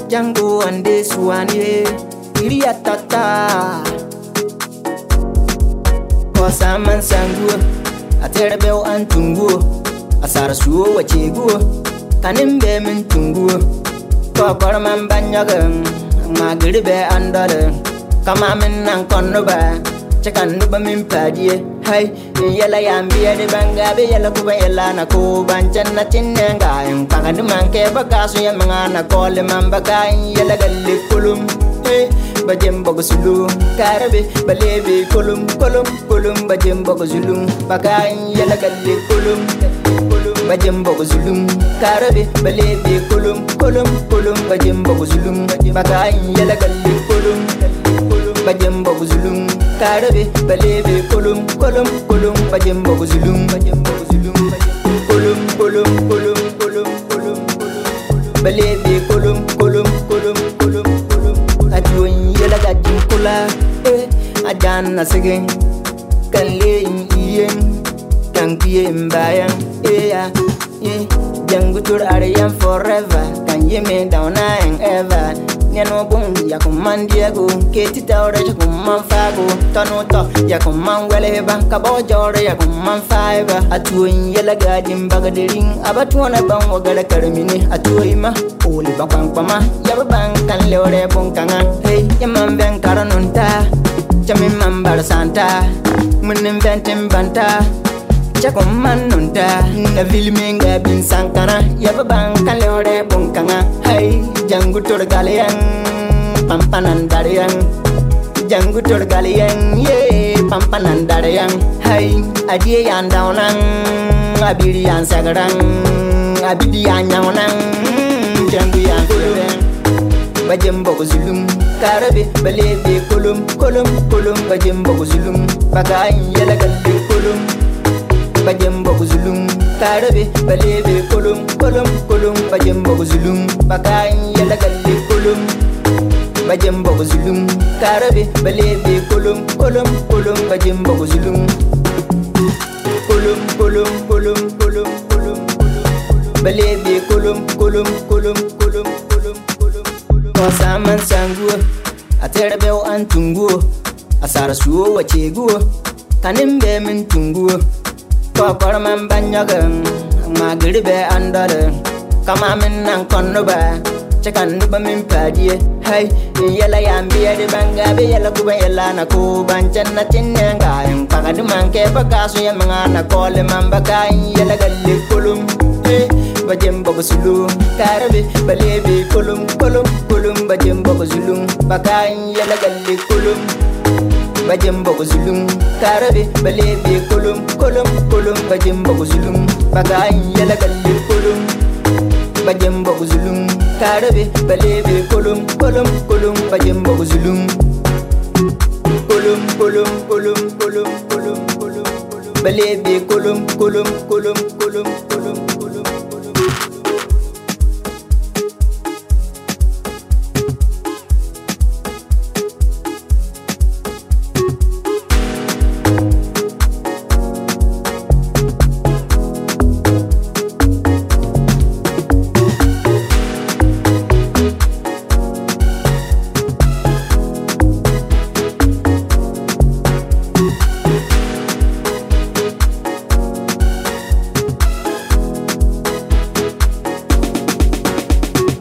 Django and this one, yeah. Iria tata. Cause I'm an sangu. I tell the bell and tungu. I saw a suo, what you go. Can him be min tungu. Copper man banyagan. My good bear under the. Come on and connoba. Check and nuba min paddy. Hey, yella yam be the bangabe yella kuba yella na ko banchana chinanga. And Pangadu manke bagasu yamana call him ambaga yella galiculum. Hey, Bajim Bogosulu, Carabi, Balebi, Colum, Bajim Bogosulu, Bakai yella galiculum. Bajim Bogosulu, Carabi, Balebi, Colum, Bajim Bogosulu, Bakai yella galiculum. Bajim Bogosulu, Carabi, Balebi, Colum, Bajim Bogosulu, Balebi, Colum. Ajuin yela gajin kula, ajan na sige, kan lein ien, kan kiem bayang, jangutur ariam forever, kan yeme down and ever. Niano bung ya kuman diago, keti taure ya kuman fago, tano to ya kuman weleba, kabo jore ya kuman fiber. Ajuin yela gajin bagadiring, abatuana bang wagala karimini, ajuima, oli bakang pama, yabang kan leore bungkanga. Hey, yaman ben karanunta, jamin mambar santa, muninventim banta. Jacoman nunta, na vilminga bin sankana, yabang kan leore bungkanga. Hey, jangutur galiang, pampanan dariang, jangutur galiang, ye, pampanan dariang. Hey, adiyan daunang, abiriyan sagarang, abidiyan yaunang, janguyan kulung. Bajim Bogosulu, Carabi, Balebi, Colum, Bajim Bogosulu, Bagai yella galiculum. Bajim Bogosulu, Carabi, Balebi, Colum, Bajim Bogosulu, Bakai yella galiculum. Bajim Bogosulu, Carabi, Balebi, Colum, Bajim Bogosulu, Balebi, Colum. Cause I'm an sangu, I tell the bell and tungu. I saw a suo, what you go. Can him be min tungu. Copper man banyagan, my good bear under the. Come on and connoba. Check and nuba min paddy. Hey, yella yam be the bangabe yella kuba yella na ko banchana chinanga. And Pangadu manke bagasu yamana call him ambaga yella galiculum. Bajim Bogosulu, Carabi, Balebi, Colum, Bajim Bogosulu, Bakai yella galiculum. Bajim Bogosulu, Carabi, Balebi, Colum, Bajim Bogosulu, Bakai yella galiculum. Bajim Bogosulu, Carabi, Balebi, Colum, Bajim Bogosulu, Balebi, Colum.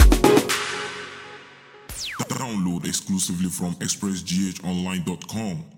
Download exclusively from expressghonline.com.